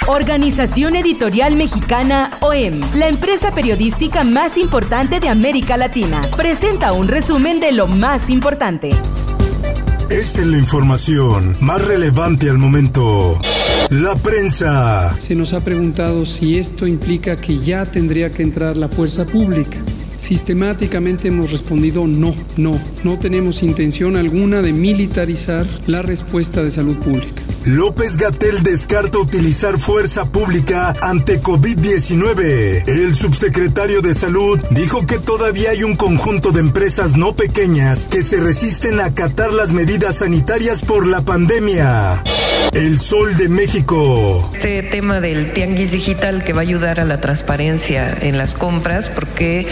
Organización Editorial Mexicana, OEM, la empresa periodística más importante de América Latina, presenta un resumen de lo más importante. Esta es la información más relevante al momento. La prensa. Se nos ha preguntado si esto implica que ya tendría que entrar la fuerza pública. Sistemáticamente hemos respondido no tenemos intención alguna de militarizar la respuesta de salud pública. López-Gatell descarta utilizar fuerza pública ante COVID-19. El subsecretario de Salud dijo que todavía hay un conjunto de empresas no pequeñas que se resisten a acatar las medidas sanitarias por la pandemia. El Sol de México. Este tema del tianguis digital que va a ayudar a la transparencia en las compras, porque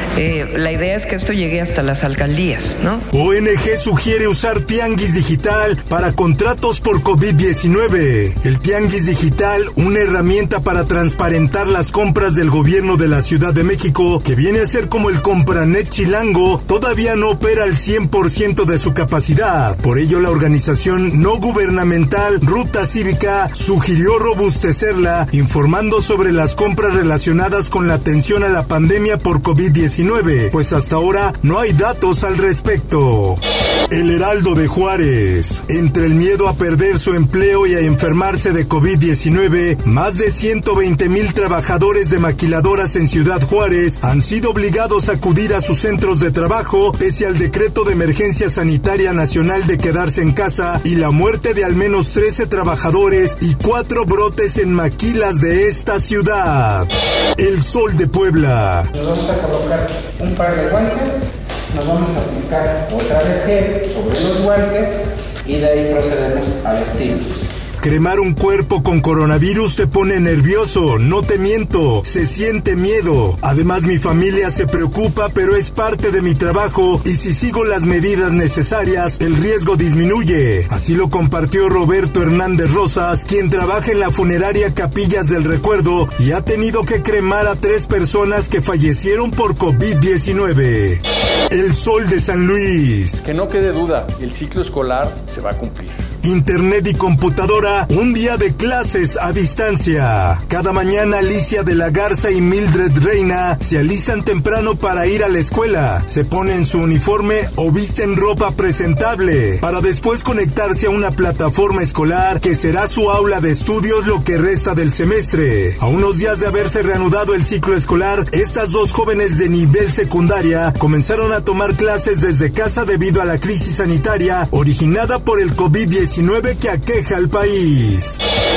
la idea es que esto llegue hasta las alcaldías, ¿no? ONG sugiere usar tianguis digital para contratos por COVID-19. El tianguis digital, una herramienta para transparentar las compras del gobierno de la Ciudad de México, que viene a ser como el Compranet chilango, todavía no opera al 100% de su capacidad. Por ello, la organización no gubernamental Ruta Cívica sugirió robustecerla, informando sobre las compras relacionadas con la atención a la pandemia por COVID-19, pues hasta ahora no hay datos al respecto. El Heraldo de Juárez. Entre el miedo a perder su empleo y a enfermarse de COVID-19, más de 120,000 trabajadores de maquiladoras en Ciudad Juárez han sido obligados a acudir a sus centros de trabajo pese al decreto de emergencia sanitaria nacional de quedarse en casa y la muerte de al menos 13 trabajadores y 4 brotes en maquilas de esta ciudad. El Sol de Puebla. Nos vamos a colocar un par de guantes, nos vamos a aplicar otra vez gel sobre los guantes y de ahí procedemos a vestirnos. Cremar un cuerpo con coronavirus te pone nervioso, no te miento, se siente miedo. Además, mi familia se preocupa, pero es parte de mi trabajo y si sigo las medidas necesarias, el riesgo disminuye. Así lo compartió Roberto Hernández Rosas, quien trabaja en la funeraria Capillas del Recuerdo y ha tenido que cremar a 3 personas que fallecieron por COVID-19. El Sol de San Luis. Que no quede duda, el ciclo escolar se va a cumplir. Internet y computadora, un día de clases a distancia. Cada mañana Alicia de la Garza y Mildred Reina se alistan temprano para ir a la escuela. Se ponen su uniforme o visten ropa presentable para después conectarse a una plataforma escolar que será su aula de estudios lo que resta del semestre. A unos días de haberse reanudado el ciclo escolar, estas 2 jóvenes de nivel secundaria comenzaron a tomar clases desde casa debido a la crisis sanitaria originada por el COVID-19 que aqueja al país.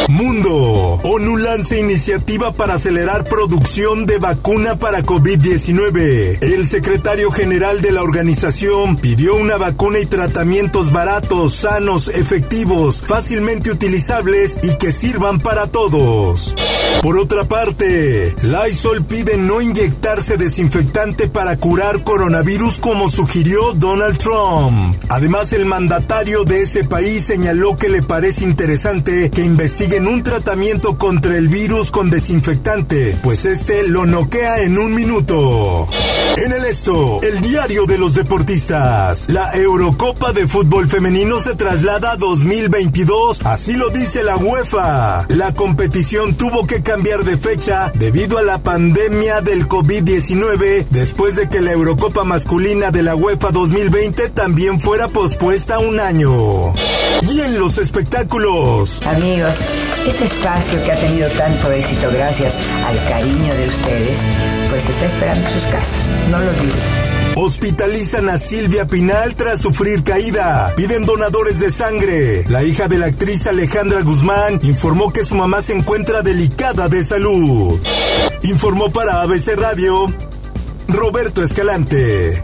Mundo. ONU lanza iniciativa para acelerar producción de vacuna para COVID-19. El secretario general de la organización pidió una vacuna y tratamientos baratos, sanos, efectivos, fácilmente utilizables y que sirvan para todos. Por otra parte, Lysol pide no inyectarse desinfectante para curar coronavirus como sugirió Donald Trump. Además, el mandatario de ese país señaló que le parece interesante que investiguen un tratamiento contra el virus con desinfectante, pues este lo noquea en 1 minuto. En el Esto, el diario de los deportistas. La Eurocopa de fútbol femenino se traslada a 2022, así lo dice la UEFA. La competición tuvo que cambiar de fecha debido a la pandemia del COVID-19, después de que la Eurocopa masculina de la UEFA 2020 también fuera pospuesta 1 año. Y en los espectáculos. Amigos, este espacio que ha tenido tanto éxito gracias al cariño de ustedes, pues está esperando sus casas. No lo olviden. Hospitalizan a Silvia Pinal tras sufrir caída. Piden donadores de sangre. La hija de la actriz Alejandra Guzmán informó que su mamá se encuentra delicada de salud. Informó para ABC Radio Roberto Escalante.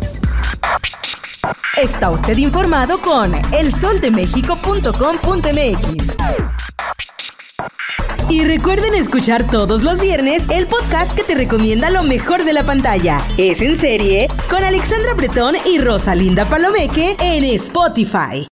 Está usted informado con elsoldemexico.com.mx. Y recuerden escuchar todos los viernes el podcast que te recomienda lo mejor de la pantalla. Es en serie con Alexandra Bretón y Rosalinda Palomeque en Spotify.